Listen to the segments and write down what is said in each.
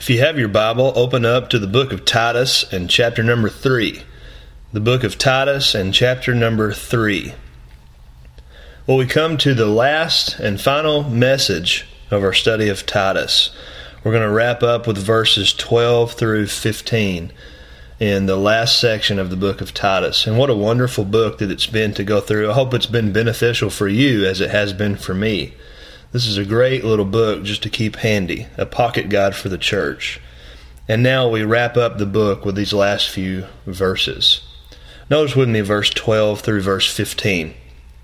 If you have your Bible, open up to the book of Titus and chapter number 3. The book of Titus and chapter number 3. Well, we come to the last and final message of our study of Titus. We're going to wrap up with verses 12 through 15 in the last section of the book of Titus. And what a wonderful book that it's been to go through. I hope it's been beneficial for you as it has been for me. This is a great little book just to keep handy, a pocket guide for the church. And now we wrap up the book with these last few verses. Notice with me verse 12 through verse 15.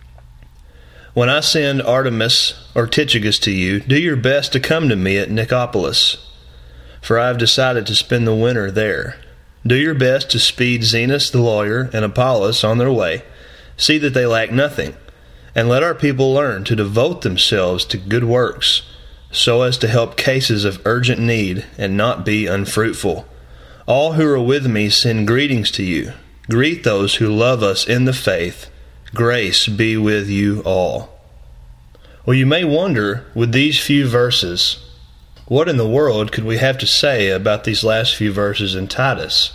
When I send Artemas or Tychicus to you, do your best to come to me at Nicopolis, for I have decided to spend the winter there. Do your best to speed Zenas the lawyer and Apollos on their way. See that they lack nothing. And let our people learn to devote themselves to good works, so as to help cases of urgent need and not be unfruitful. All who are with me send greetings to you. Greet those who love us in the faith. Grace be with you all. Well, you may wonder, with these few verses, what in the world could we have to say about these last few verses in Titus?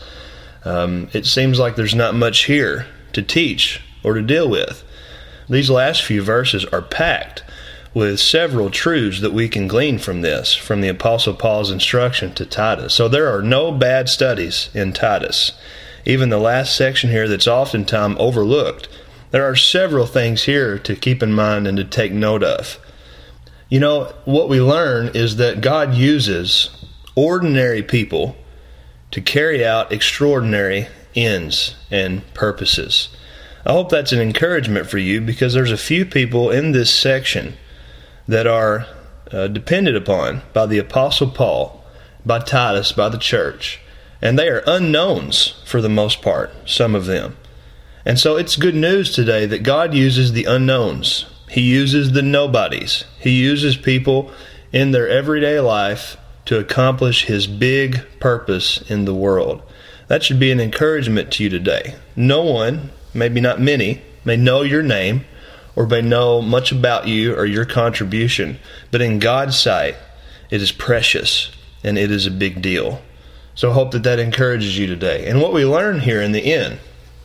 It seems like there's not much here to teach or to deal with. These last few verses are packed with several truths that we can glean from this, from the Apostle Paul's instruction to Titus. So there are no bad studies in Titus. Even the last section here that's oftentimes overlooked, there are several things here to keep in mind and to take note of. You know, what we learn is that God uses ordinary people to carry out extraordinary ends and purposes. I hope that's an encouragement for you, because there's a few people in this section that are depended upon by the Apostle Paul, by Titus, by the church, and they are unknowns for the most part, some of them. And so it's good news today that God uses the unknowns. He uses the nobodies. He uses people in their everyday life to accomplish His big purpose in the world. That should be an encouragement to you today. No one, maybe not many, may know your name or may know much about you or your contribution, but in God's sight, it is precious and it is a big deal. So I hope that encourages you today. And what we learn here in the end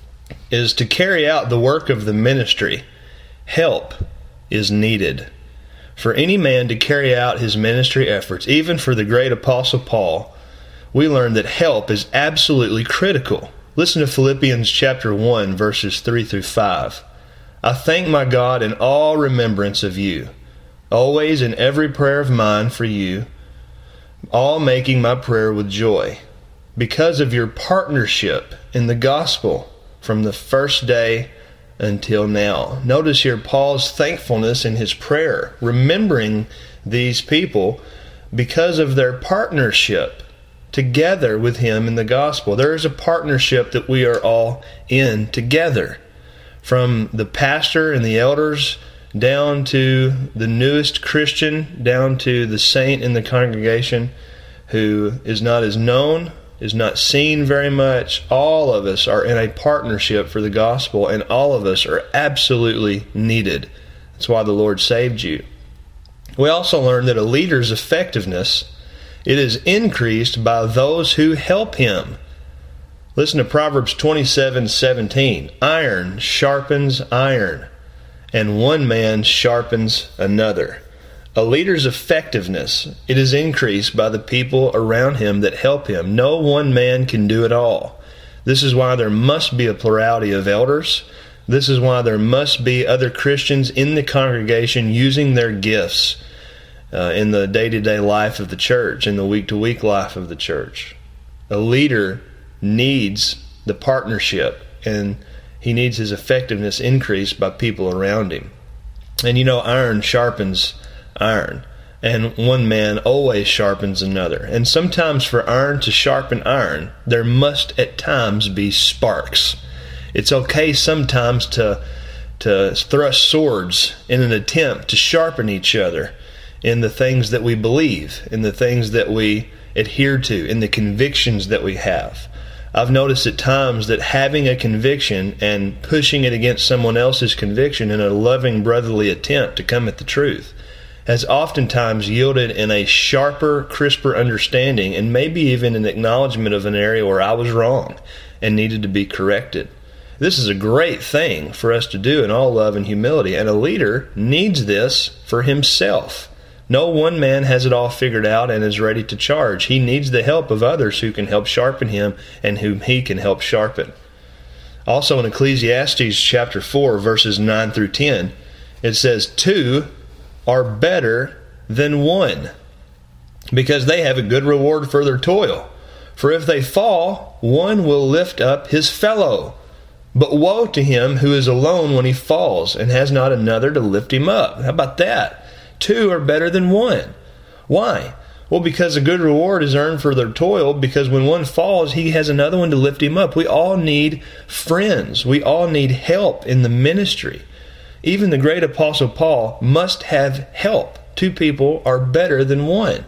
is to carry out the work of the ministry, help is needed. For any man to carry out his ministry efforts, even for the great Apostle Paul, we learn that help is absolutely critical. Listen to Philippians chapter 1, verses 3 through 5. I thank my God in all remembrance of you, always in every prayer of mine for you, all making my prayer with joy, because of your partnership in the gospel from the first day until now. Notice here Paul's thankfulness in his prayer, remembering these people because of their partnership together with him in the gospel. There is a partnership that we are all in together. From the pastor and the elders down to the newest Christian, down to the saint in the congregation who is not as known, is not seen very much. All of us are in a partnership for the gospel, and all of us are absolutely needed. That's why the Lord saved you. We also learn that a leader's effectiveness, it is increased by those who help him. Listen to Proverbs 27:17. Iron sharpens iron, and one man sharpens another. A leader's effectiveness, it is increased by the people around him that help him. No one man can do it all. This is why there must be a plurality of elders. This is why there must be other Christians in the congregation using their gifts in the day-to-day life of the church, in the week-to-week life of the church. A leader needs the partnership, and he needs his effectiveness increased by people around him. And you know, iron sharpens iron, and one man always sharpens another. And sometimes for iron to sharpen iron, there must at times be sparks. It's okay sometimes to thrust swords in an attempt to sharpen each other in the things that we believe, in the things that we adhere to, in the convictions that we have. I've noticed at times that having a conviction and pushing it against someone else's conviction in a loving brotherly attempt to come at the truth has oftentimes yielded in a sharper, crisper understanding and maybe even an acknowledgement of an area where I was wrong and needed to be corrected. This is a great thing for us to do in all love and humility, and a leader needs this for himself. No one man has it all figured out and is ready to charge. He needs the help of others who can help sharpen him and whom he can help sharpen. Also in Ecclesiastes chapter 4, verses 9 through 10, it says, 2 are better than 1, because they have a good reward for their toil. For if they fall, one will lift up his fellow. But woe to him who is alone when he falls and has not another to lift him up. How about that? 2 are better than 1. Why? Well, because a good reward is earned for their toil, because when one falls, he has another one to lift him up. We all need friends. We all need help in the ministry. Even the great Apostle Paul must have help. 2 people are better than 1.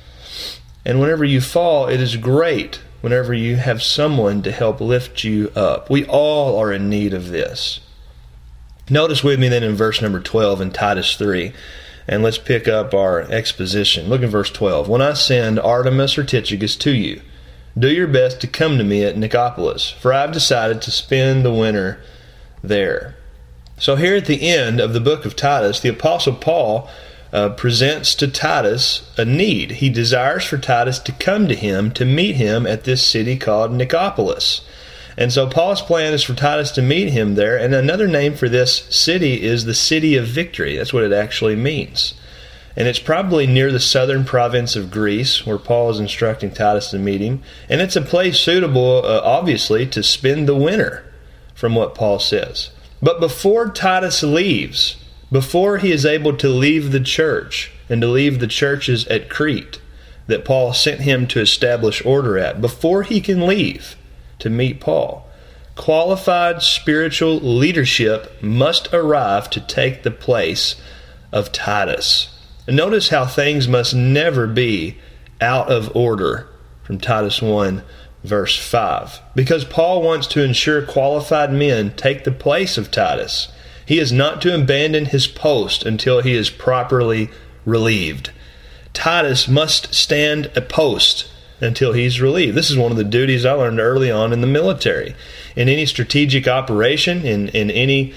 And whenever you fall, it is great whenever you have someone to help lift you up. We all are in need of this. Notice with me then in verse number 12 in Titus 3, and let's pick up our exposition. Look at verse 12. When I send Artemas or Tychicus to you, do your best to come to me at Nicopolis, for I have decided to spend the winter there. So here at the end of the book of Titus, the Apostle Paul presents to Titus a need. He desires for Titus to come to him, to meet him at this city called Nicopolis. And so Paul's plan is for Titus to meet him there, and another name for this city is the City of Victory. That's what it actually means. And it's probably near the southern province of Greece, where Paul is instructing Titus to meet him. And it's a place suitable, obviously, to spend the winter, from what Paul says. But before Titus leaves, before he is able to leave the church and to leave the churches at Crete that Paul sent him to establish order at, before he can leave to meet Paul, qualified spiritual leadership must arrive to take the place of Titus. And notice how things must never be out of order from Titus 1 verse 5. Because Paul wants to ensure qualified men take the place of Titus. He is not to abandon his post until he is properly relieved. Titus must stand a post until he's relieved. This is one of the duties I learned early on in the military. In any strategic operation, in any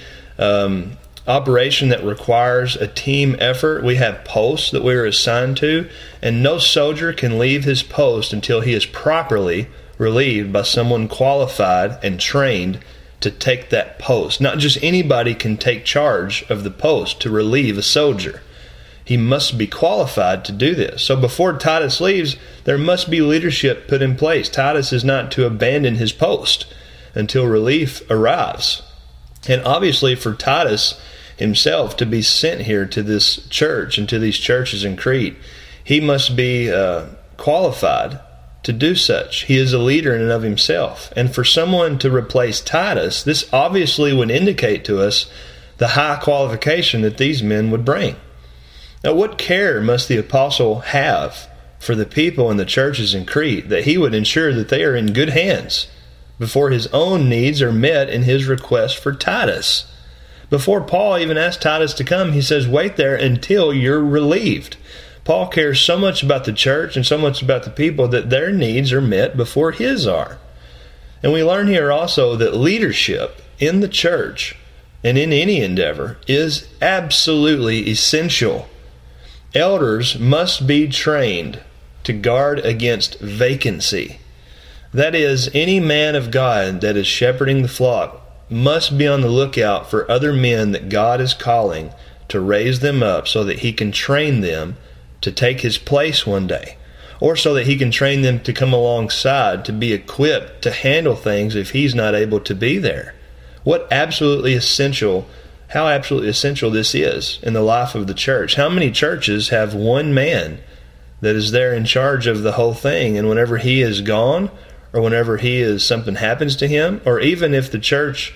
operation that requires a team effort, we have posts that we are assigned to, and no soldier can leave his post until he is properly relieved by someone qualified and trained to take that post. Not just anybody can take charge of the post to relieve a soldier. He must be qualified to do this. So before Titus leaves, there must be leadership put in place. Titus is not to abandon his post until relief arrives. And obviously for Titus himself to be sent here to this church and to these churches in Crete, he must be qualified to do such. He is a leader in and of himself. And for someone to replace Titus, this obviously would indicate to us the high qualification that these men would bring. Now, what care must the apostle have for the people in the churches in Crete, that he would ensure that they are in good hands before his own needs are met in his request for Titus? Before Paul even asked Titus to come, he says, wait there until you're relieved. Paul cares so much about the church and so much about the people that their needs are met before his are. And we learn here also that leadership in the church and in any endeavor is absolutely essential. Elders must be trained to guard against vacancy. That is, any man of God that is shepherding the flock must be on the lookout for other men that God is calling to raise them up so that he can train them to take his place one day, or so that he can train them to come alongside to be equipped to handle things if he's not able to be there. How absolutely essential this is in the life of the church. How many churches have one man that is there in charge of the whole thing, and whenever he is gone, or whenever something happens to him, or even if the church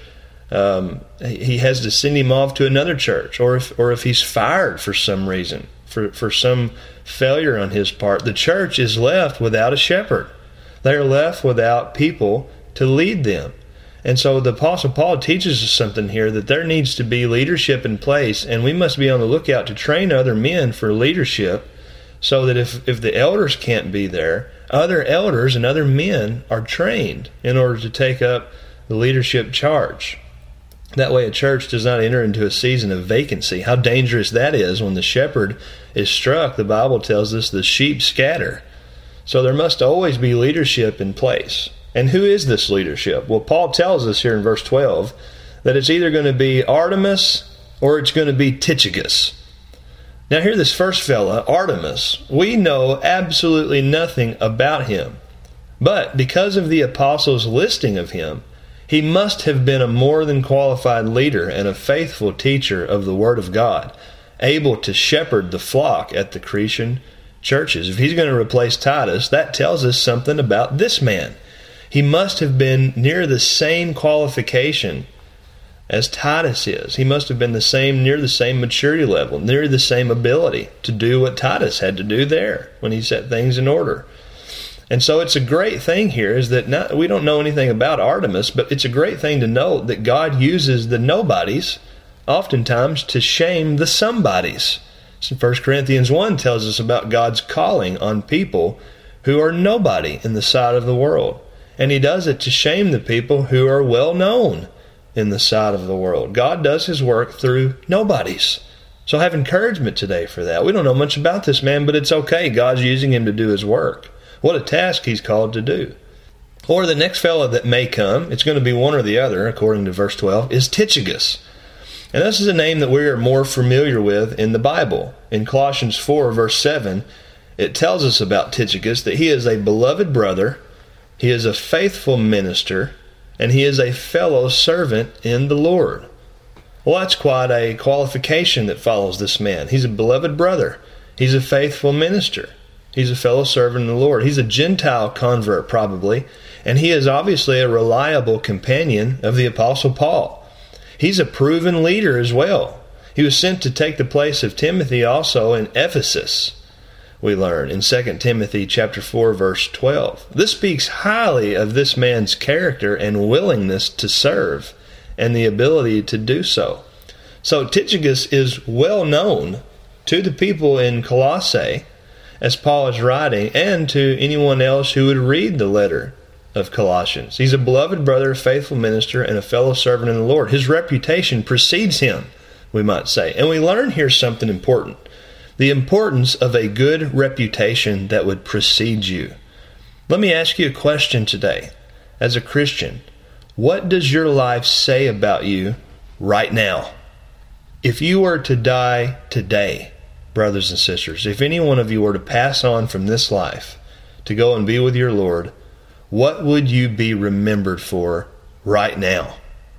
he has to send him off to another church, or if he's fired for some reason, for some failure on his part, the church is left without a shepherd. They are left without people to lead them. And so the Apostle Paul teaches us something here, that there needs to be leadership in place, and we must be on the lookout to train other men for leadership, so that if the elders can't be there, other elders and other men are trained in order to take up the leadership charge. That way a church does not enter into a season of vacancy. How dangerous that is. When the shepherd is struck, the Bible tells us the sheep scatter. So there must always be leadership in place. And who is this leadership? Well, Paul tells us here in verse 12 that it's either going to be Artemas or it's going to be Tychicus. Now here, this first fella, Artemas, we know absolutely nothing about him. But because of the apostles' listing of him, he must have been a more than qualified leader and a faithful teacher of the Word of God, able to shepherd the flock at the Cretan churches. If he's going to replace Titus, that tells us something about this man. He must have been near the same qualification as Titus is. He must have been near the same maturity level, near the same ability to do what Titus had to do there when he set things in order. And so it's a great thing here is that we don't know anything about Artemas, but it's a great thing to note that God uses the nobodies oftentimes to shame the somebodies. So 1 Corinthians 1 tells us about God's calling on people who are nobody in the sight of the world. And he does it to shame the people who are well known in the sight of the world. God does his work through nobodies. So have encouragement today for that. We don't know much about this man, but it's okay. God's using him to do his work. What a task he's called to do. Or the next fellow that may come, it's going to be one or the other, according to verse 12, is Tychicus. And this is a name that we are more familiar with in the Bible. In Colossians 4, verse 7, it tells us about Tychicus that he is a beloved brother, he is a faithful minister, and he is a fellow servant in the Lord. Well, that's quite a qualification that follows this man. He's a beloved brother. He's a faithful minister. He's a fellow servant in the Lord. He's a Gentile convert probably, and he is obviously a reliable companion of the Apostle Paul. He's a proven leader as well. He was sent to take the place of Timothy also in Ephesus, we learn in 2 Timothy chapter 4, verse 12. This speaks highly of this man's character and willingness to serve and the ability to do so. So Tychicus is well known to the people in Colossae as Paul is writing, and to anyone else who would read the letter of Colossians. He's a beloved brother, a faithful minister, and a fellow servant in the Lord. His reputation precedes him, we might say. And we learn here something important. The importance of a good reputation that would precede you. Let me ask you a question today. As a Christian, what does your life say about you right now? If you were to die today, brothers and sisters, if any one of you were to pass on from this life to go and be with your Lord, what would you be remembered for right now?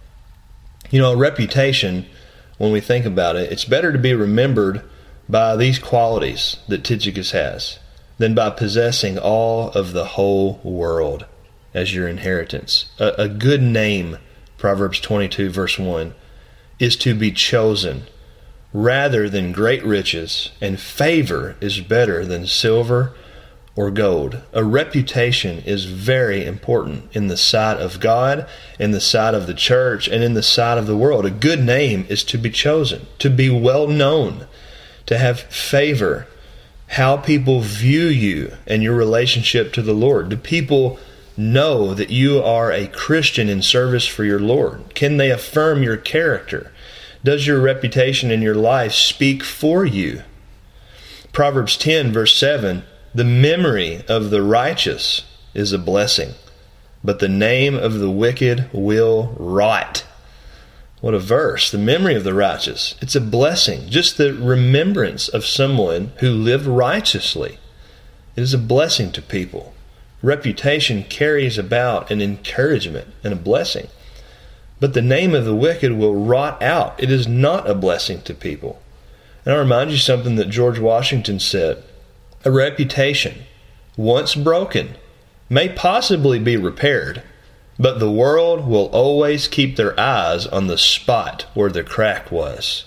You know, a reputation, when we think about it, it's better to be remembered by these qualities that Tychicus has than by possessing all of the whole world as your inheritance. A good name, Proverbs 22, verse 1, is to be chosen rather than great riches, and favor is better than silver or gold. A reputation is very important in the sight of God, in the sight of the church, and in the sight of the world. A good name is to be chosen, to be well known, to have favor. How people view you and your relationship to the Lord. Do people know that you are a Christian in service for your Lord? Can they affirm your character? Does your reputation in your life speak for you? Proverbs 10, verse 7, the memory of the righteous is a blessing, but the name of the wicked will rot. What a verse. The memory of the righteous. It's a blessing. Just the remembrance of someone who lived righteously. It is a blessing to people. Reputation carries about an encouragement and a blessing. But the name of the wicked will rot out. It is not a blessing to people. And I'll remind you something that George Washington said. A reputation, once broken, may possibly be repaired, but the world will always keep their eyes on the spot where the crack was.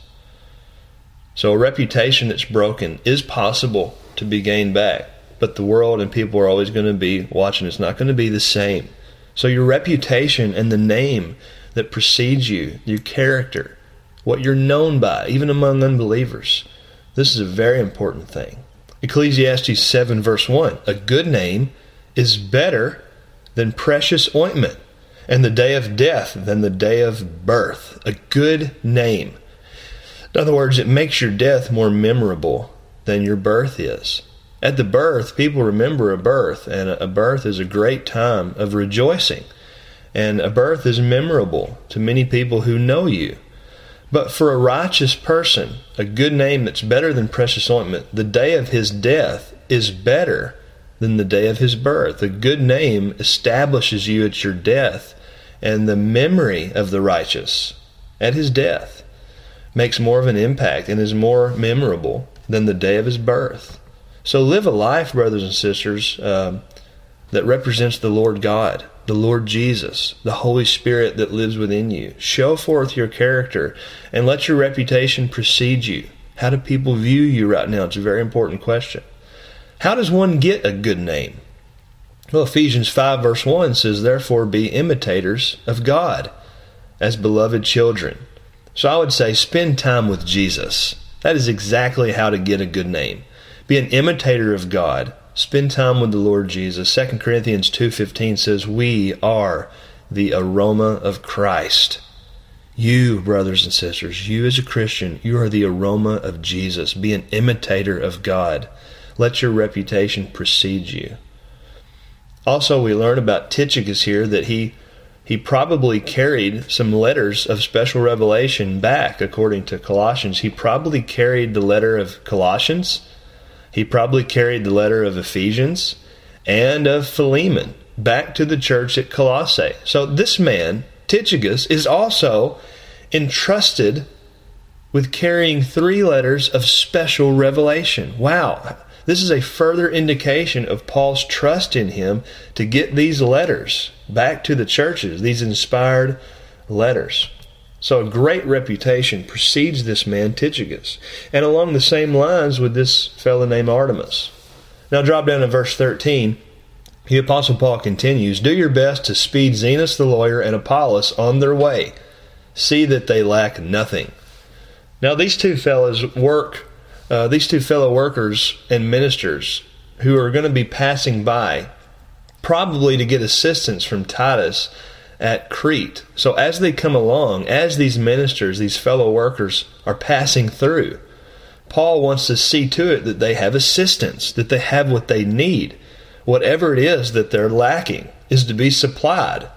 So a reputation that's broken is possible to be gained back, but the world and people are always going to be watching. It's not going to be the same. So your reputation and the name that precedes you, your character, what you're known by, even among unbelievers, this is a very important thing. Ecclesiastes 7 verse 1, a good name is better than precious ointment, and the day of death than the day of birth. A good name. In other words, it makes your death more memorable than your birth is. At the birth, people remember a birth, and a birth is a great time of rejoicing. And a birth is memorable to many people who know you. But for a righteous person, a good name that's better than precious ointment, the day of his death is better than the day of his birth. A good name establishes you at your death, and the memory of the righteous at his death makes more of an impact and is more memorable than the day of his birth. So live a life, brothers and sisters, that represents the Lord God, the Lord Jesus, the Holy Spirit that lives within you. Show forth your character and let your reputation precede you. How do people view you right now? It's a very important question. How does one get a good name? Well, Ephesians 5 verse 1 says, therefore be imitators of God as beloved children. So I would say spend time with Jesus. That is exactly how to get a good name. Be an imitator of God. Spend time with the Lord Jesus. 2 Corinthians 2:15 says, we are the aroma of Christ. You, brothers and sisters, you as a Christian, you are the aroma of Jesus. Be an imitator of God. Let your reputation precede you. Also, we learn about Tychicus here that he probably carried some letters of special revelation back, according to Colossians. He probably carried the letter of Colossians. He probably carried the letter of Ephesians and of Philemon back to the church at Colossae. So this man, Tychicus, is also entrusted with carrying 3 letters of special revelation. Wow! This is a further indication of Paul's trust in him to get these letters back to the churches, these inspired letters. So a great reputation precedes this man, Tychicus. And along the same lines with this fellow named Artemas. Now drop down to verse 13. The Apostle Paul continues, do your best to speed Zenas the lawyer and Apollos on their way. See that they lack nothing. Now these two fellow workers and ministers who are going to be passing by, probably to get assistance from Titus at Crete. So as they come along, as these ministers, these fellow workers are passing through, Paul wants to see to it that they have assistance, that they have what they need. Whatever it is that they're lacking is to be supplied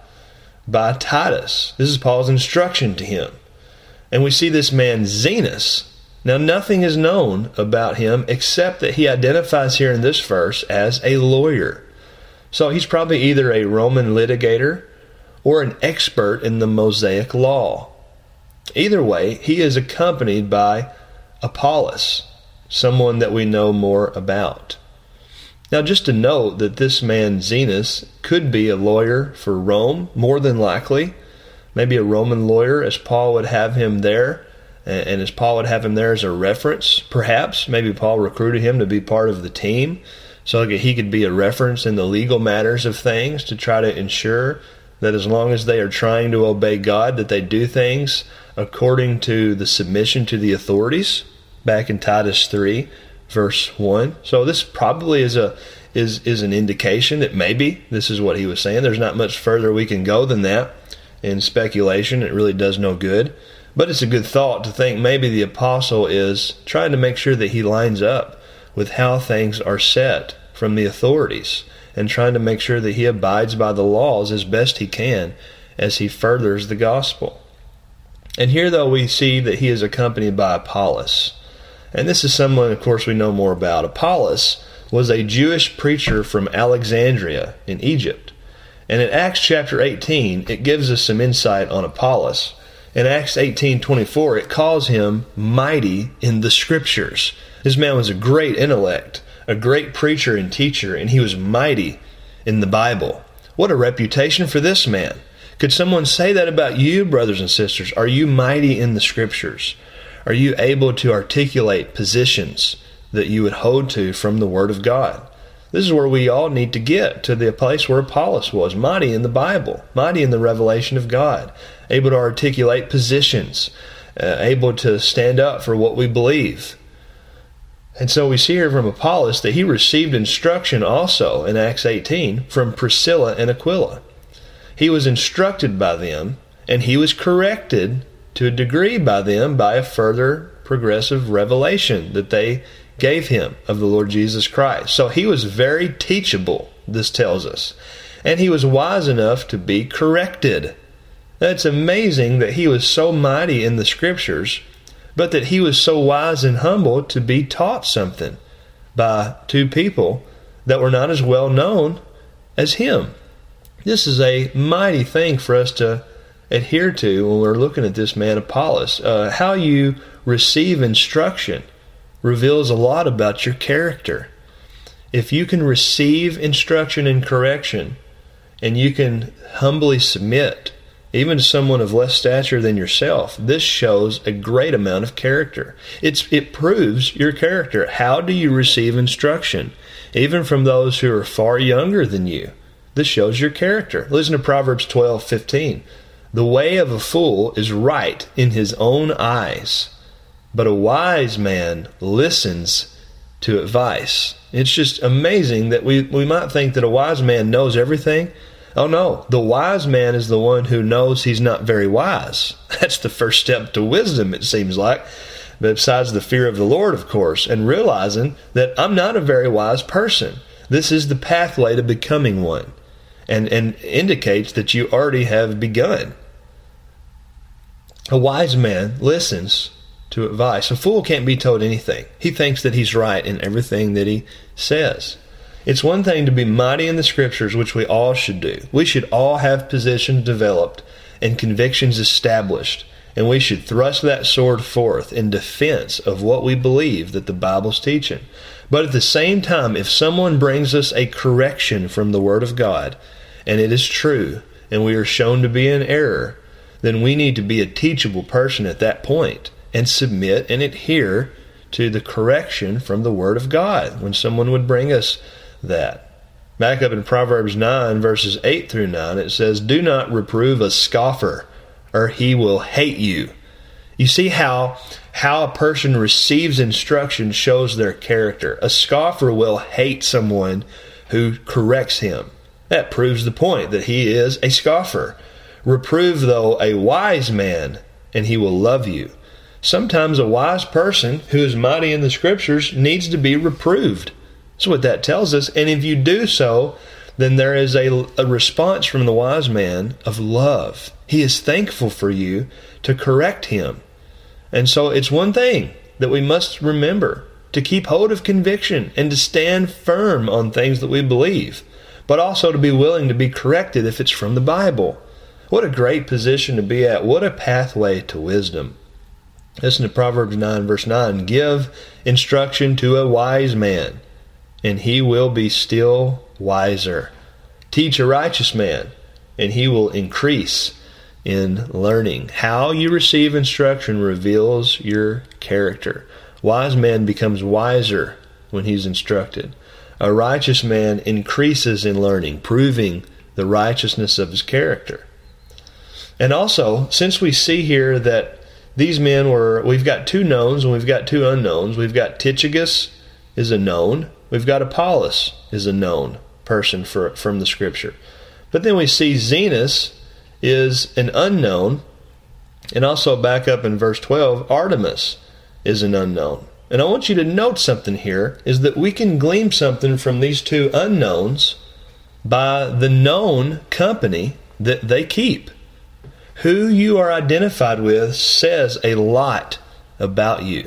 by Titus. This is Paul's instruction to him. And we see this man Zenas. Now nothing is known about him except that he identifies here in this verse as a lawyer. So he's probably either a Roman litigator or an expert in the Mosaic law. Either way, he is accompanied by Apollos, someone that we know more about. Now just to note that this man Zenas could be a lawyer for Rome, more than likely. Maybe a Roman lawyer, as Paul would have him there, and as Paul would have him there as a reference. Perhaps, maybe Paul recruited him to be part of the team, so that he could be a reference in the legal matters of things to try to ensure that as long as they are trying to obey God, that they do things according to the submission to the authorities, back in Titus 3, verse 1. So this probably is an indication that maybe this is what he was saying. There's not much further we can go than that in speculation. It really does no good. But it's a good thought to think maybe the apostle is trying to make sure that he lines up with how things are set from the authorities, and trying to make sure that he abides by the laws as best he can as he furthers the gospel. And here, though, we see that he is accompanied by Apollos. And this is someone, of course, we know more about. Apollos was a Jewish preacher from Alexandria in Egypt. And in Acts chapter 18, it gives us some insight on Apollos. In Acts 18:24, it calls him mighty in the Scriptures. This man was a great intellect, a great preacher and teacher, and he was mighty in the Bible. What a reputation for this man. Could someone say that about you, brothers and sisters? Are you mighty in the Scriptures? Are you able to articulate positions that you would hold to from the Word of God? This is where we all need to get, to the place where Apollos was, mighty in the Bible, mighty in the revelation of God, able to articulate positions, able to stand up for what we believe. And so we see here from Apollos that he received instruction also in Acts 18 from Priscilla and Aquila. He was instructed by them, and he was corrected to a degree by them by a further progressive revelation that they gave him of the Lord Jesus Christ. So he was very teachable, this tells us. And he was wise enough to be corrected. It's amazing that he was so mighty in the Scriptures, but that he was so wise and humble to be taught something by two people that were not as well known as him. This is a mighty thing for us to adhere to when we're looking at this man Apollos. How you receive instruction reveals a lot about your character. If you can receive instruction and correction, and you can humbly submit, even to someone of less stature than yourself, this shows a great amount of character. It proves your character. How do you receive instruction? Even from those who are far younger than you. This shows your character. Listen to Proverbs 12:15. The way of a fool is right in his own eyes, but a wise man listens to advice. It's just amazing that we might think that a wise man knows everything. Oh no, the wise man is the one who knows he's not very wise. That's the first step to wisdom, it seems like. But besides the fear of the Lord, of course, and realizing that I'm not a very wise person. This is the pathway to becoming one, and indicates that you already have begun. A wise man listens to advice. A fool can't be told anything. He thinks that he's right in everything that he says. It's one thing to be mighty in the Scriptures, which we all should do. We should all have positions developed and convictions established, and we should thrust that sword forth in defense of what we believe that the Bible's teaching. But at the same time, if someone brings us a correction from the Word of God, and it is true, and we are shown to be in error, then we need to be a teachable person at that point and submit and adhere to the correction from the Word of God when someone would bring us that. Back up in Proverbs 9, verses 8 through 9, it says, "Do not reprove a scoffer, or he will hate you." You see how a person receives instruction shows their character. A scoffer will hate someone who corrects him. That proves the point that he is a scoffer. Reprove, though, a wise man, and he will love you. Sometimes a wise person who is mighty in the Scriptures needs to be reproved. That's what that tells us. And if you do so, then there is a response from the wise man of love. He is thankful for you to correct him. And so it's one thing that we must remember, to keep hold of conviction and to stand firm on things that we believe, but also to be willing to be corrected if it's from the Bible. What a great position to be at. What a pathway to wisdom. Listen to Proverbs 9, verse 9. "Give instruction to a wise man, and he will be still wiser. Teach a righteous man, and he will increase in learning." How you receive instruction reveals your character. Wise man becomes wiser when he's instructed. A righteous man increases in learning, proving the righteousness of his character. And also, since we see here that these men we've got two knowns and we've got two unknowns. We've got Tychicus is a known. We've got Apollos is a known person from the Scripture. But then we see Zenas is an unknown. And also back up in verse 12, Artemas is an unknown. And I want you to note something here, is that we can glean something from these two unknowns by the known company that they keep. Who you are identified with says a lot about you.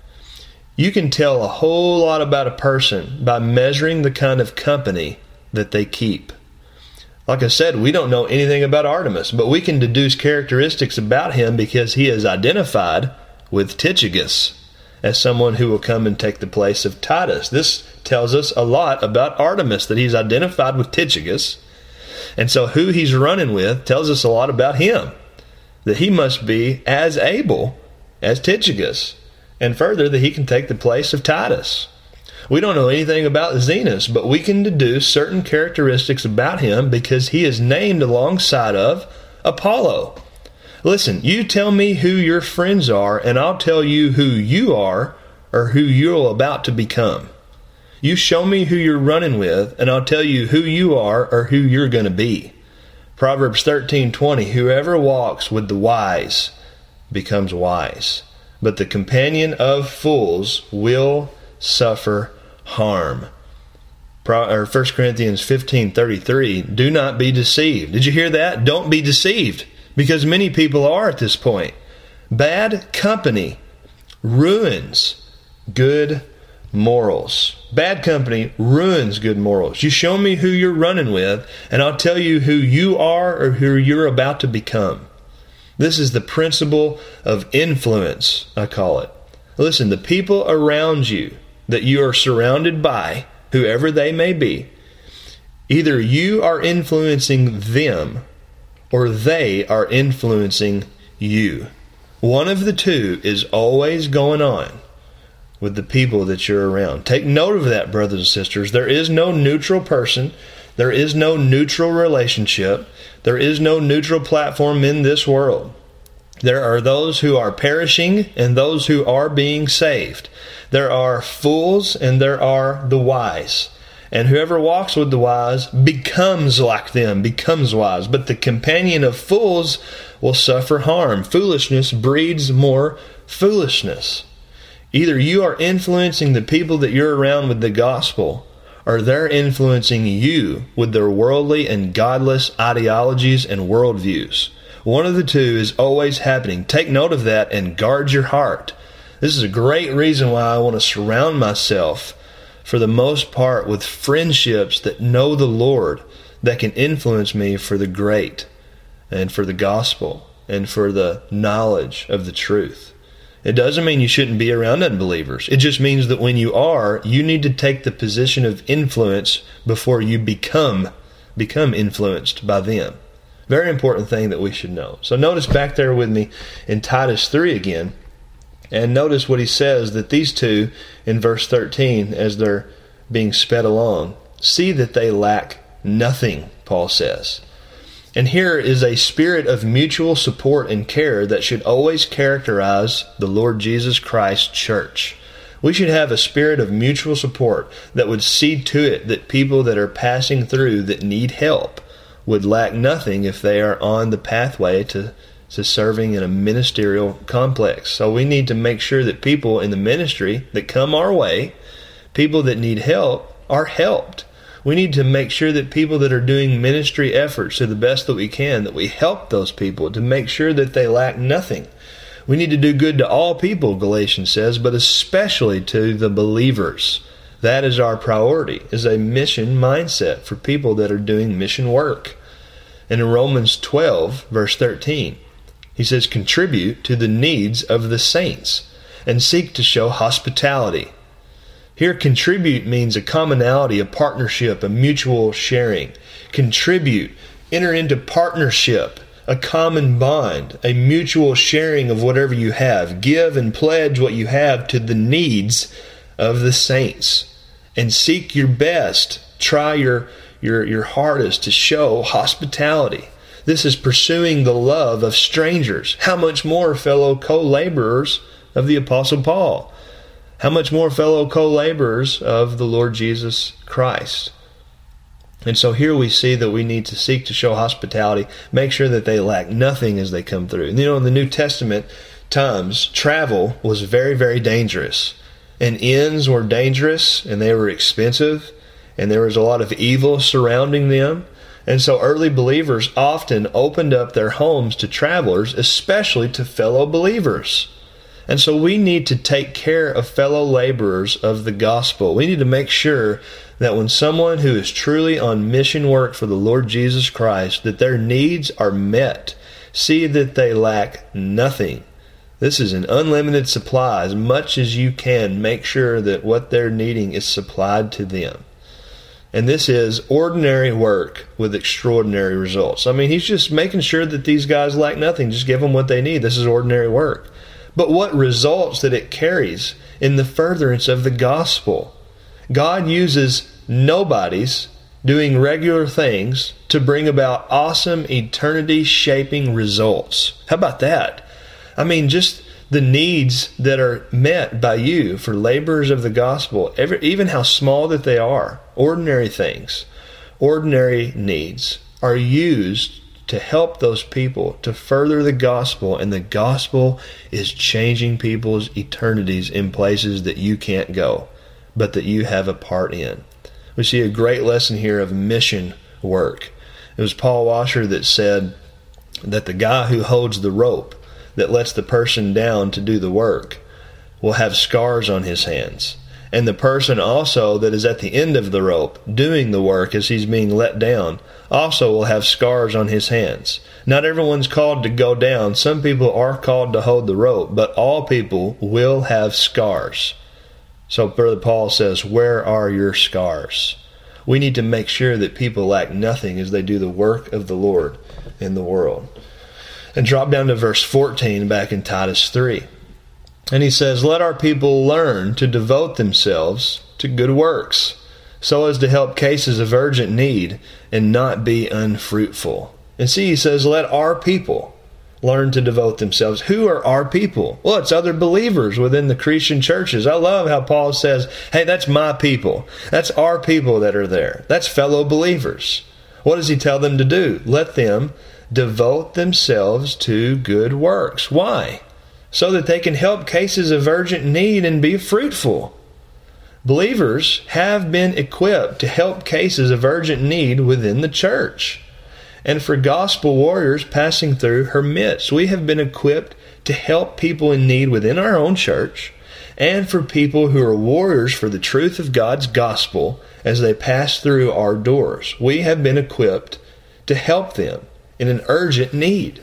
You can tell a whole lot about a person by measuring the kind of company that they keep. Like I said, we don't know anything about Artemas, but we can deduce characteristics about him because he is identified with Tychicus as someone who will come and take the place of Titus. This tells us a lot about Artemas, that he's identified with Tychicus. And so who he's running with tells us a lot about him, that he must be as able as Tychicus, and further, that he can take the place of Titus. We don't know anything about Zenos, but we can deduce certain characteristics about him because he is named alongside of Apollo. Listen, you tell me who your friends are, and I'll tell you who you are or who you're about to become. You show me who you're running with, and I'll tell you who you are or who you're going to be. Proverbs 13:20, whoever walks with the wise becomes wise, but the companion of fools will suffer harm. 1 Corinthians 15:33, do not be deceived. Did you hear that? Don't be deceived, because many people are at this point. Bad company ruins good morals. Bad company ruins good morals. You show me who you're running with, and I'll tell you who you are or who you're about to become. This is the principle of influence, I call it. Listen, the people around you that you are surrounded by, whoever they may be, either you are influencing them or they are influencing you. One of the two is always going on with the people that you're around. Take note of that, brothers and sisters. There is no neutral person. There is no neutral relationship. There is no neutral platform in this world. There are those who are perishing and those who are being saved. There are fools and there are the wise. And whoever walks with the wise becomes like them, becomes wise. But the companion of fools will suffer harm. Foolishness breeds more foolishness. Either you are influencing the people that you're around with the gospel, or they're influencing you with their worldly and godless ideologies and worldviews. One of the two is always happening. Take note of that and guard your heart. This is a great reason why I want to surround myself, for the most part, with friendships that know the Lord, that can influence me for the great and for the gospel and for the knowledge of the truth. It doesn't mean you shouldn't be around unbelievers. It just means that when you are, you need to take the position of influence before you become influenced by them. Very important thing that we should know. So notice back there with me in Titus 3 again, and notice what he says, that these two in verse 13, as they're being sped along, see that they lack nothing, Paul says. And here is a spirit of mutual support and care that should always characterize the Lord Jesus Christ church. We should have a spirit of mutual support that would see to it that people that are passing through that need help would lack nothing if they are on the pathway to serving in a ministerial complex. So we need to make sure that people in the ministry that come our way, people that need help, are helped. We need to make sure that people that are doing ministry efforts to the best that we can, that we help those people to make sure that they lack nothing. We need to do good to all people, Galatians says, but especially to the believers. That is our priority, is a mission mindset for people that are doing mission work. And in Romans 12, verse 13, he says, contribute to the needs of the saints and seek to show hospitality. Here, contribute means a commonality, a partnership, a mutual sharing. Contribute, enter into partnership, a common bond, a mutual sharing of whatever you have. Give and pledge what you have to the needs of the saints. And seek your best. Try your hardest to show hospitality. This is pursuing the love of strangers. How much more fellow co-laborers of the Apostle Paul? How much more fellow co-laborers of the Lord Jesus Christ? And so here we see that we need to seek to show hospitality, make sure that they lack nothing as they come through. And in the New Testament times, travel was very, very dangerous. And inns were dangerous, and they were expensive, and there was a lot of evil surrounding them. And so early believers often opened up their homes to travelers, especially to fellow believers. And so we need to take care of fellow laborers of the gospel. We need to make sure that when someone who is truly on mission work for the Lord Jesus Christ, that their needs are met. See that they lack nothing. This is an unlimited supply. As much as you can, make sure that what they're needing is supplied to them. And this is ordinary work with extraordinary results. I mean, he's just making sure that these guys lack nothing. Just give them what they need. This is ordinary work. But what results that it carries in the furtherance of the gospel. God uses nobodies doing regular things to bring about awesome, eternity-shaping results. How about that? I mean, just the needs that are met by you for laborers of the gospel, even how small that they are, ordinary things, ordinary needs, are used to help those people to further the gospel, and the gospel is changing people's eternities in places that you can't go, but that you have a part in. We see a great lesson here of mission work. It was Paul Washer that said that the guy who holds the rope that lets the person down to do the work will have scars on his hands. And the person also that is at the end of the rope doing the work as he's being let down also will have scars on his hands. Not everyone's called to go down. Some people are called to hold the rope, but all people will have scars. So Brother Paul says, where are your scars? We need to make sure that people lack nothing as they do the work of the Lord in the world. And drop down to verse 14 back in Titus 3. And he says, let our people learn to devote themselves to good works, so as to help cases of urgent need and not be unfruitful. And see, he says, let our people learn to devote themselves. Who are our people? Well, it's other believers within the Christian churches. I love how Paul says, hey, that's my people. That's our people that are there. That's fellow believers. What does he tell them to do? Let them devote themselves to good works. Why? So that they can help cases of urgent need and be fruitful. Believers have been equipped to help cases of urgent need within the church. And for gospel warriors passing through her midst, we have been equipped to help people in need within our own church, and for people who are warriors for the truth of God's gospel as they pass through our doors. We have been equipped to help them in an urgent need.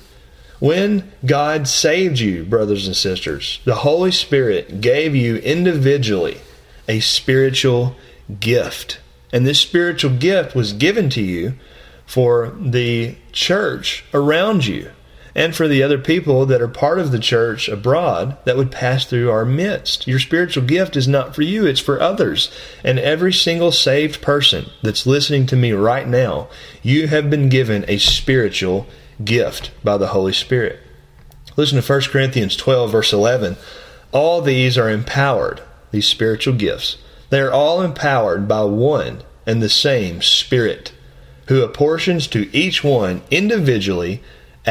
When God saved you, brothers and sisters, the Holy Spirit gave you individually a spiritual gift. And this spiritual gift was given to you for the church around you and for the other people that are part of the church abroad that would pass through our midst. Your spiritual gift is not for you, it's for others. And every single saved person that's listening to me right now, you have been given a spiritual gift by the Holy Spirit. Listen to 1 Corinthians 12, verse 11. All these are empowered, these spiritual gifts. They are all empowered by one and the same Spirit, who apportions to each one individually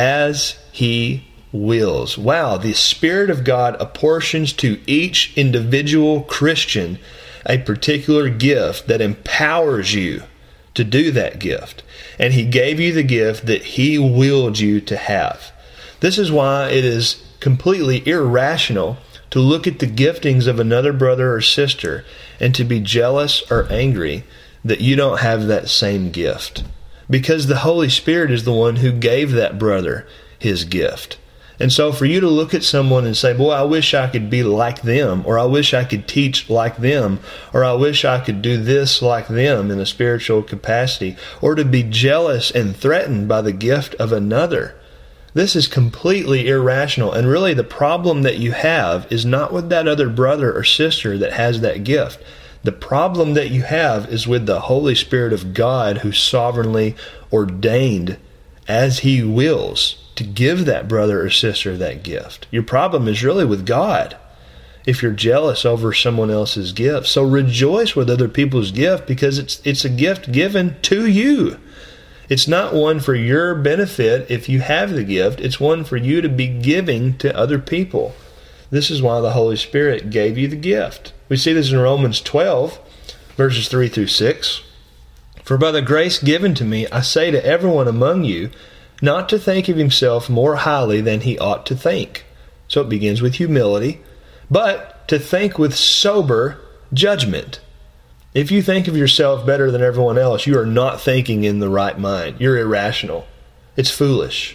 as He wills. Wow, the Spirit of God apportions to each individual Christian a particular gift that empowers you to do that gift. And He gave you the gift that He willed you to have. This is why it is completely irrational to look at the giftings of another brother or sister and to be jealous or angry that you don't have that same gift. Because the Holy Spirit is the one who gave that brother his gift. And so for you to look at someone and say, boy, I wish I could be like them, or I wish I could teach like them, or I wish I could do this like them in a spiritual capacity, or to be jealous and threatened by the gift of another, this is completely irrational. And really the problem that you have is not with that other brother or sister that has that gift. The problem that you have is with the Holy Spirit of God who sovereignly ordained as He wills to give that brother or sister that gift. Your problem is really with God if you're jealous over someone else's gift. So rejoice with other people's gift because it's a gift given to you. It's not one for your benefit if you have the gift. It's one for you to be giving to other people. This is why the Holy Spirit gave you the gift. We see this in Romans 12, verses 3 through 6. For by the grace given to me, I say to everyone among you, not to think of himself more highly than he ought to think. So it begins with humility, but to think with sober judgment. If you think of yourself better than everyone else, you are not thinking in the right mind. You're irrational. It's foolish.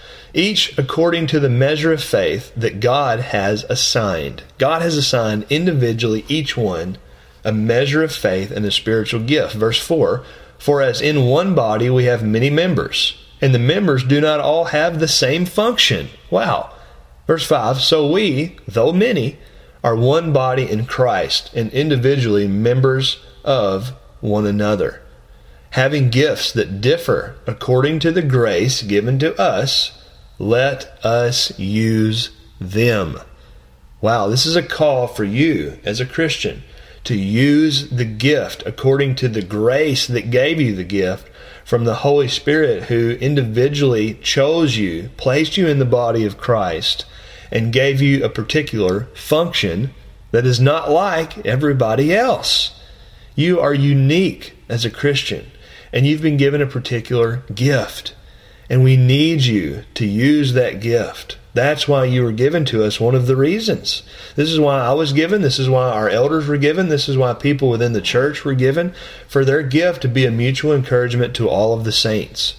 Each according to the measure of faith that God has assigned. God has assigned individually each one a measure of faith and a spiritual gift. Verse 4, for as in one body we have many members, and the members do not all have the same function. Wow. Verse 5, so we, though many, are one body in Christ and individually members of one another, having gifts that differ according to the grace given to us. Let us use them. Wow, this is a call for you as a Christian to use the gift according to the grace that gave you the gift from the Holy Spirit, who individually chose you, placed you in the body of Christ, and gave you a particular function that is not like everybody else. You are unique as a Christian, and you've been given a particular gift. And we need you to use that gift. That's why you were given to us, one of the reasons. This is why I was given. This is why our elders were given. This is why people within the church were given, for their gift to be a mutual encouragement to all of the saints.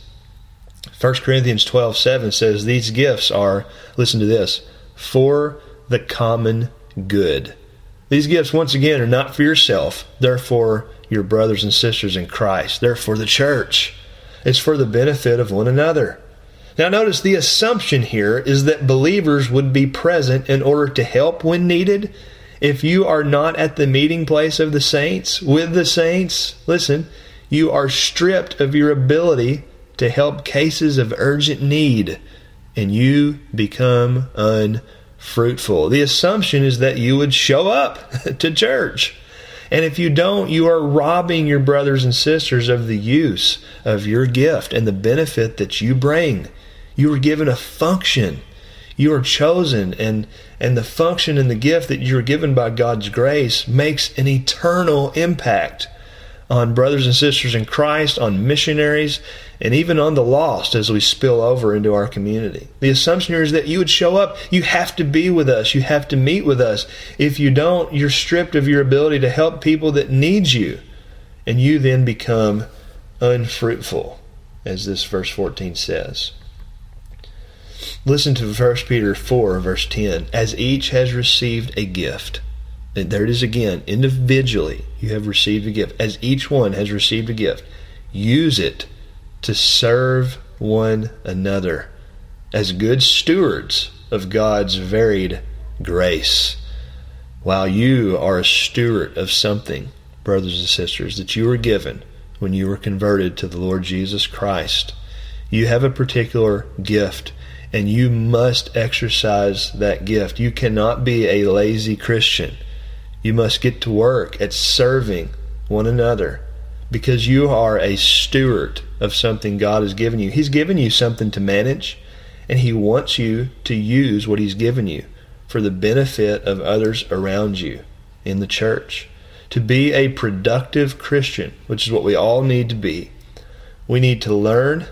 1 Corinthians 12:7 says these gifts are, listen to this, for the common good. These gifts, once again, are not for yourself. They're for your brothers and sisters in Christ. They're for the church. It's for the benefit of one another. Now notice the assumption here is that believers would be present in order to help when needed. If you are not at the meeting place of the saints, with the saints, listen, you are stripped of your ability to help cases of urgent need, and you become unfruitful. The assumption is that you would show up to church. And if you don't, you are robbing your brothers and sisters of the use of your gift and the benefit that you bring. You were given a function. You are chosen, and the function and the gift that you are given by God's grace makes an eternal impact on brothers and sisters in Christ, on missionaries, and even on the lost as we spill over into our community. The assumption here is that you would show up. You have to be with us. You have to meet with us. If you don't, you're stripped of your ability to help people that need you, and you then become unfruitful, as this verse 14 says. Listen to 1 Peter 4, verse 10. As each has received a gift, and there it is again, individually you have received a gift. As each one has received a gift, use it to serve one another as good stewards of God's varied grace. While you are a steward of something, brothers and sisters, that you were given when you were converted to the Lord Jesus Christ, you have a particular gift, and you must exercise that gift. You cannot be a lazy Christian. You must get to work at serving one another, because you are a steward of something God has given you. He's given you something to manage, and He wants you to use what He's given you for the benefit of others around you in the church. To be a productive Christian, which is what we all need to be, we need to learn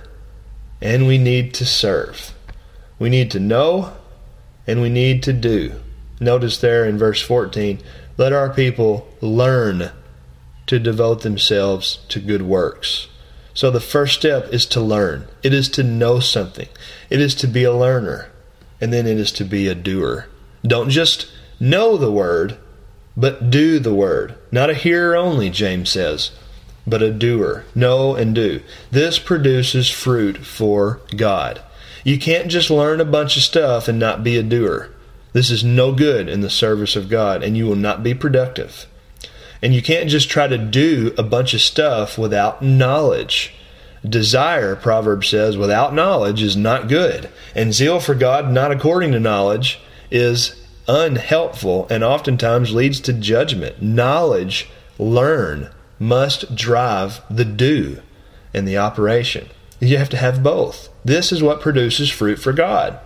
and we need to serve. We need to know and we need to do. Notice there in verse 14, let our people learn to devote themselves to good works. So the first step is to learn. It is to know something. It is to be a learner. And then it is to be a doer. Don't just know the word, but do the word. Not a hearer only, James says, but a doer. Know and do. This produces fruit for God. You can't just learn a bunch of stuff and not be a doer. This is no good in the service of God, and you will not be productive. And you can't just try to do a bunch of stuff without knowledge. Desire, Proverbs says, without knowledge is not good. And zeal for God, not according to knowledge, is unhelpful and oftentimes leads to judgment. Knowledge, learn, must drive the do and the operation. You have to have both. This is what produces fruit for God.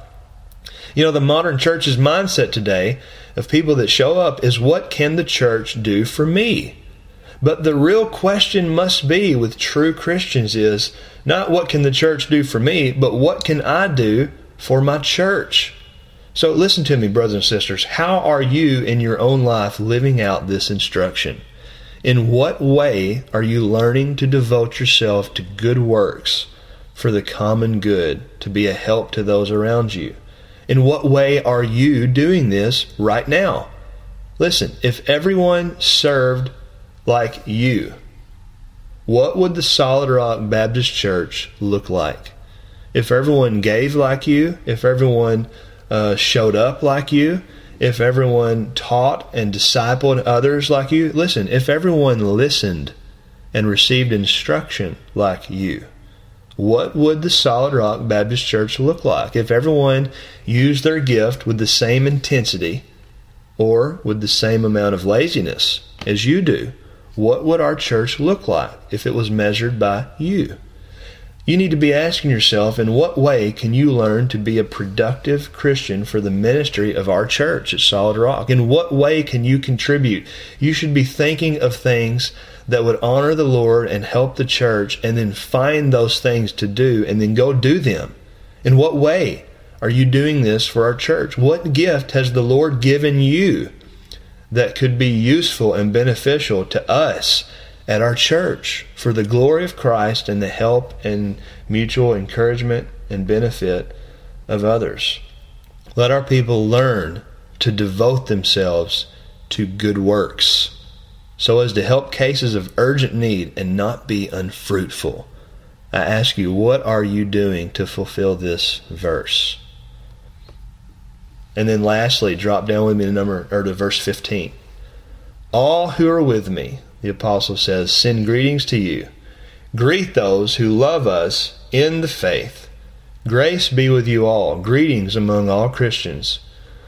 You know, the modern church's mindset today of people that show up is, what can the church do for me? But the real question must be with true Christians is not what can the church do for me, but what can I do for my church? So listen to me, brothers and sisters. How are you in your own life living out this instruction? In what way are you learning to devote yourself to good works for the common good, to be a help to those around you? In what way are you doing this right now? Listen, if everyone served like you, what would the Solid Rock Baptist Church look like? If everyone gave like you, if everyone showed up like you, if everyone taught and discipled others like you? Listen, if everyone listened and received instruction like you, what would the Solid Rock Baptist Church look like? If everyone used their gift with the same intensity or with the same amount of laziness as you do, what would our church look like if it was measured by you? You need to be asking yourself, in what way can you learn to be a productive Christian for the ministry of our church at Solid Rock? In what way can you contribute? You should be thinking of things that would honor the Lord and help the church, and then find those things to do and then go do them. In what way are you doing this for our church? What gift has the Lord given you that could be useful and beneficial to us at our church for the glory of Christ and the help and mutual encouragement and benefit of others? Let our people learn to devote themselves to good works so as to help cases of urgent need and not be unfruitful. I ask you, what are you doing to fulfill this verse? And then lastly, drop down with me to verse 15. All who are with me, the apostle says, send greetings to you. Greet those who love us in the faith. Grace be with you all. Greetings among all Christians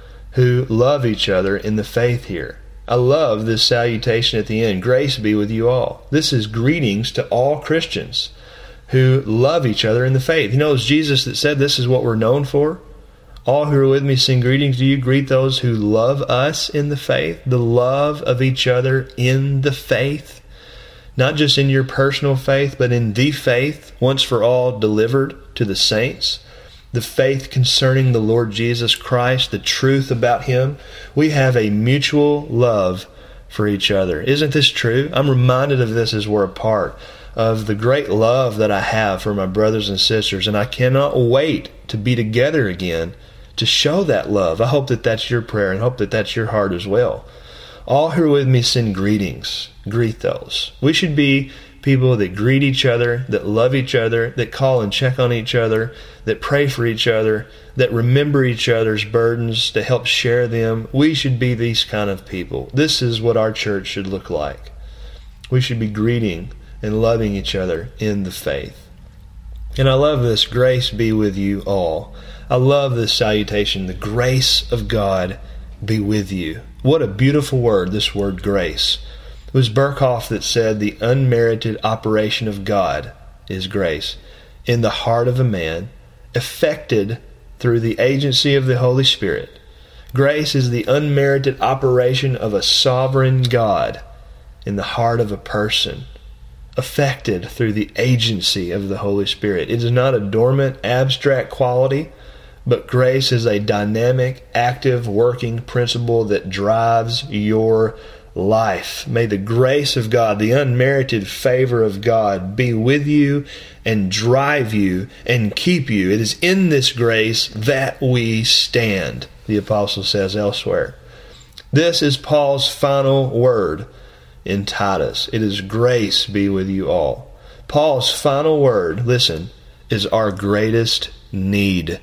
who love each other in the faith here. I love this salutation at the end. Grace be with you all. This is greetings to all Christians who love each other in the faith. You know, it's Jesus that said this is what we're known for. All who are with me send greetings to you. Greet those who love us in the faith. The love of each other in the faith. Not just in your personal faith, but in the faith once for all delivered to the saints. The faith concerning the Lord Jesus Christ, the truth about Him. We have a mutual love for each other. Isn't this true? I'm reminded of this as we're a part of the great love that I have for my brothers and sisters, and I cannot wait to be together again to show that love. I hope that that's your prayer, and hope that that's your heart as well. All who are with me send greetings. Greet those. We should be people that greet each other, that love each other, that call and check on each other, that pray for each other, that remember each other's burdens to help share them. We should be these kind of people. This is what our church should look like. We should be greeting and loving each other in the faith. And I love this, grace be with you all. I love this salutation, the grace of God be with you. What a beautiful word, this word grace. It was Berkhoff that said the unmerited operation of God is grace in the heart of a man, effected through the agency of the Holy Spirit. Grace is the unmerited operation of a sovereign God in the heart of a person, affected through the agency of the Holy Spirit. It is not a dormant, abstract quality, but grace is a dynamic, active, working principle that drives your life. May the grace of God, the unmerited favor of God, be with you and drive you and keep you. It is in this grace that we stand, the apostle says elsewhere. This is Paul's final word in Titus. It is grace be with you all. Paul's final word, listen, is our greatest need.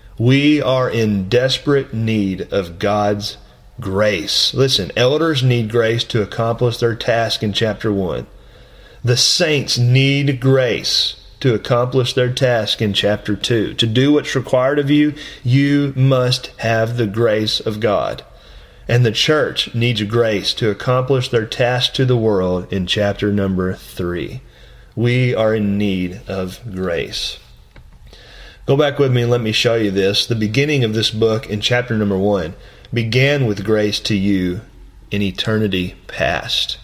We are in desperate need of God's grace. Listen, elders need grace to accomplish their task in chapter 1. The saints need grace to accomplish their task in chapter 2. To do what's required of you, you must have the grace of God. And the church needs grace to accomplish their task to the world in chapter number 3. We are in need of grace. Go back with me and let me show you this. The beginning of this book in chapter number 1 began with grace to you in eternity past.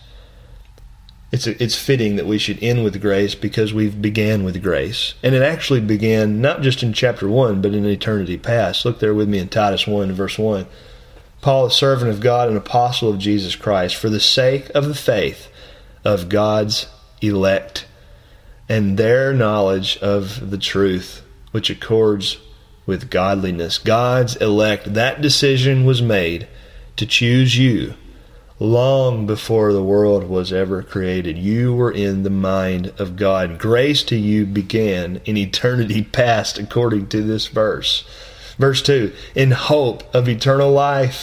It's fitting that we should end with grace because we've began with grace. And it actually began not just in chapter 1, but in eternity past. Look there with me in Titus 1, verse 1. Paul, a servant of God and apostle of Jesus Christ, for the sake of the faith of God's elect and their knowledge of the truth, which accords with godliness. God's elect, that decision was made to choose you long before the world was ever created. You were in the mind of God. Grace to you began in eternity past, according to this verse. Verse 2, in hope of eternal life.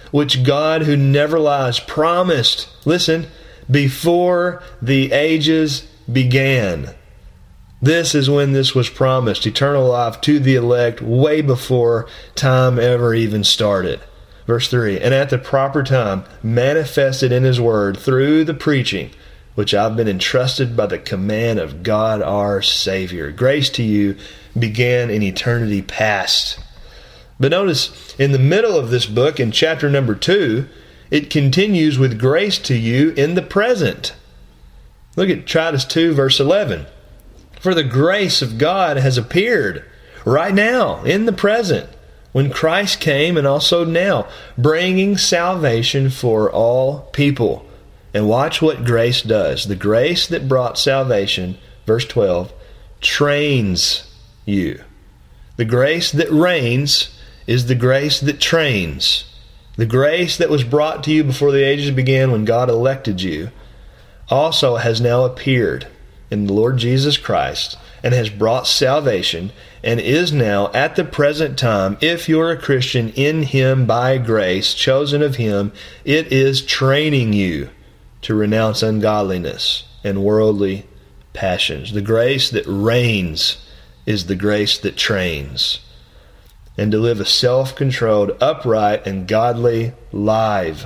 which God, who never lies, promised, listen, before the ages began. This is when this was promised, eternal life to the elect, way before time ever even started. Verse 3, and at the proper time manifested in His word through the preaching, which I've been entrusted by the command of God our Savior. Grace to you began in eternity past. But notice, in the middle of this book, in chapter number 2, it continues with grace to you in the present. Look at Titus 2, verse 11. For the grace of God has appeared right now, in the present, when Christ came, and also now, bringing salvation for all people. And watch what grace does. The grace that brought salvation, verse 12, trains you. The grace that reigns is the grace that trains. The grace that was brought to you before the ages began when God elected you also has now appeared in the Lord Jesus Christ and has brought salvation and is now at the present time, if you're a Christian in Him by grace, chosen of Him, it is training you to renounce ungodliness and worldly passions. The grace that reigns is the grace that trains. And to live a self-controlled, upright, and godly lives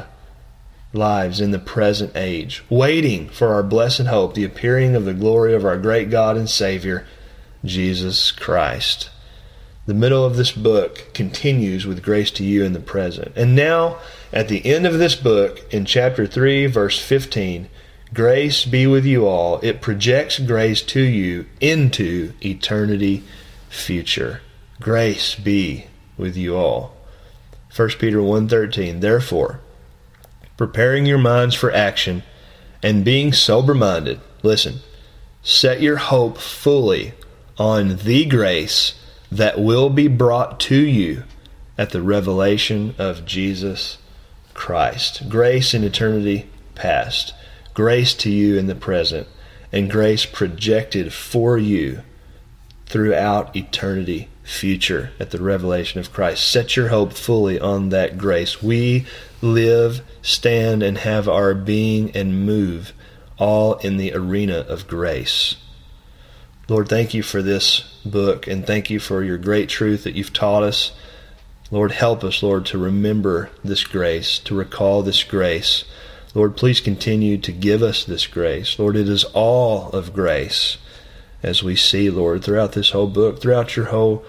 in the present age, waiting for our blessed hope, the appearing of the glory of our great God and Savior, Jesus Christ. The middle of this book continues with grace to you in the present. And now, at the end of this book, in chapter 3, verse 15, grace be with you all. It projects grace to you into eternity future. Grace be with you all. 1 Peter 1:13, therefore, preparing your minds for action and being sober-minded, listen, set your hope fully on the grace that will be brought to you at the revelation of Jesus Christ. Grace in eternity past, grace to you in the present, and grace projected for you throughout eternity future at the revelation of Christ. Set your hope fully on that grace. We live, stand, and have our being and move all in the arena of grace. Lord, thank you for this book, and thank you for your great truth that you've taught us. Lord, help us, Lord, to remember this grace, to recall this grace. Lord, please continue to give us this grace. Lord, it is all of grace, as we see, Lord, throughout this whole book, throughout your whole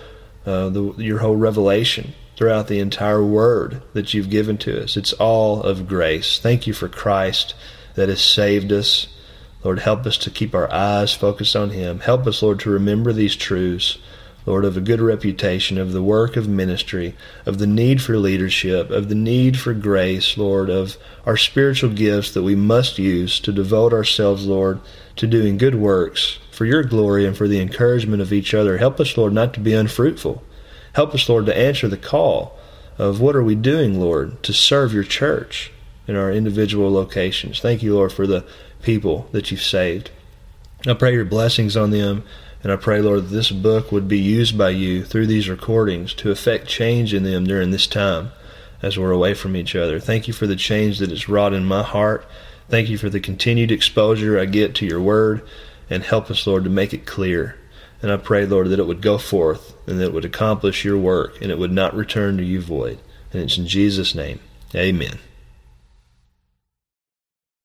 revelation, throughout the entire word that you've given to us. It's all of grace. Thank you for Christ that has saved us. Lord, help us to keep our eyes focused on Him. Help us, Lord, to remember these truths, Lord, of a good reputation, of the work of ministry, of the need for leadership, of the need for grace, Lord, of our spiritual gifts that we must use to devote ourselves, Lord, to doing good works for your glory and for the encouragement of each other. Help us, Lord, not to be unfruitful. Help us, Lord, to answer the call of what are we doing, Lord, to serve your church in our individual locations. Thank you, Lord, for the people that you've saved. I pray your blessings on them, and I pray, Lord, that this book would be used by you through these recordings to effect change in them during this time as we're away from each other. Thank you for the change that it's wrought in my heart. Thank you for the continued exposure I get to your word, and help us, Lord, to make it clear. And I pray, Lord, that it would go forth and that it would accomplish your work and it would not return to you void. And it's in Jesus' name. Amen.